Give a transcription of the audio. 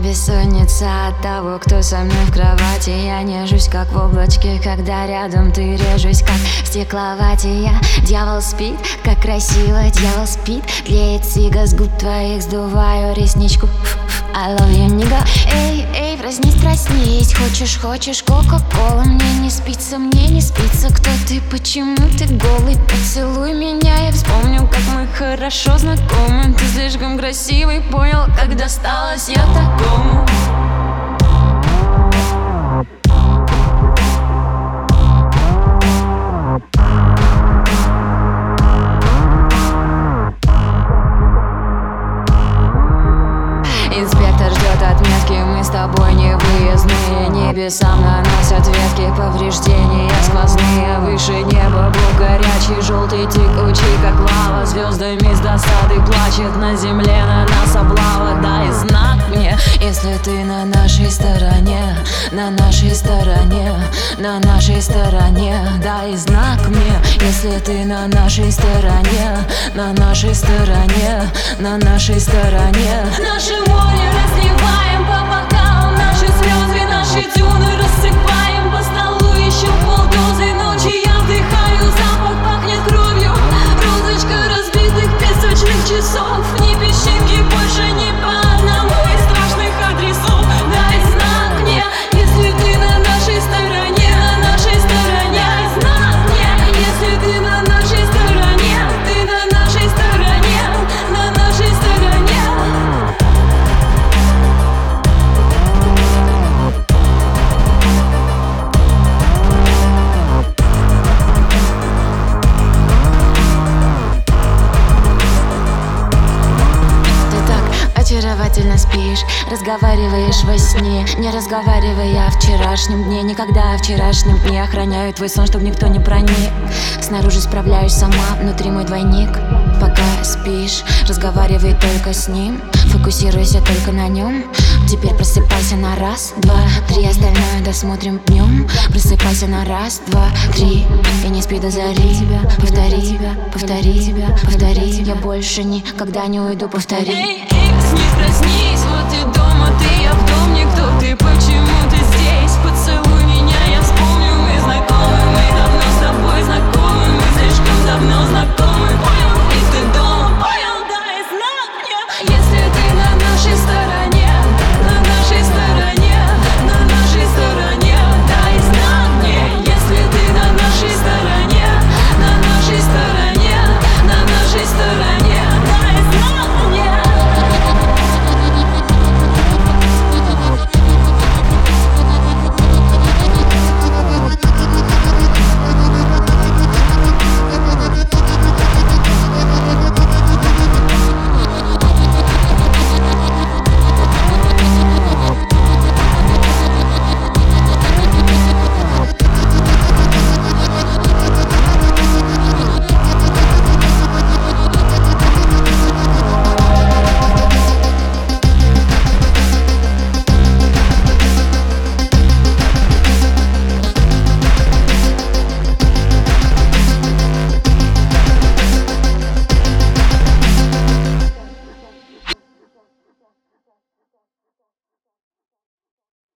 бессонница от того, кто со мной в кровати. Я нежусь, как в облачке, когда рядом ты. Режусь, как в стекловате. Дьявол спит, как красиво, дьявол спит. Тлеет сига с губ твоих, сдуваю ресничку. I love you, nigga. Эй, эй, проснись. Хочешь кока-колу? Мне не спится, кто ты, почему ты голый? Поцелуй меня, я вспомню, как мы хорошо знакомы. Ты слишком красивый, понял, как досталась я такому. Инспектор ждет отметки, мы с тобой не выездные. Небесам наносят ветки, повреждения сквозные. Выше неба был горячий, желтый, текучий, как лава. Звездами с досады плачет, на земле на нас облава. Дай знак мне, если ты на нашей стороне, на нашей стороне, на нашей стороне. Дай знак мне, если ты на нашей стороне, на нашей стороне, на нашей стороне. Наше море разливаем по бокалам, наши слезы, наши дюны рассыпаем по столу еще полдозы ночи. Я вдыхаю запах, пахнет кровью, розочка разбитых песочных часов. Ни песчинки больше не по одному из страшных адресов. Дай знак мне, если ты на нашей стороне, на нашей стороне. Дай знак мне, если ты на нашей стороне, ты на нашей стороне, на нашей стороне. Очаровательно спишь, разговариваешь во сне, не разговаривая о вчерашнем дне. Никогда о вчерашнем дне. Охраняю твой сон, чтоб никто не проник. Снаружи справляюсь сама, внутри мой двойник. Пока спишь, разговаривай только с ним, фокусируйся только на нем. Теперь просыпайся на раз, два, три, остальное досмотрим днем. Просыпайся на раз, два, три, и не спи до зари. Повтори, повтори, повтори. Я больше никогда не уйду, повтори. Эй, эй, проснись, вот и дом.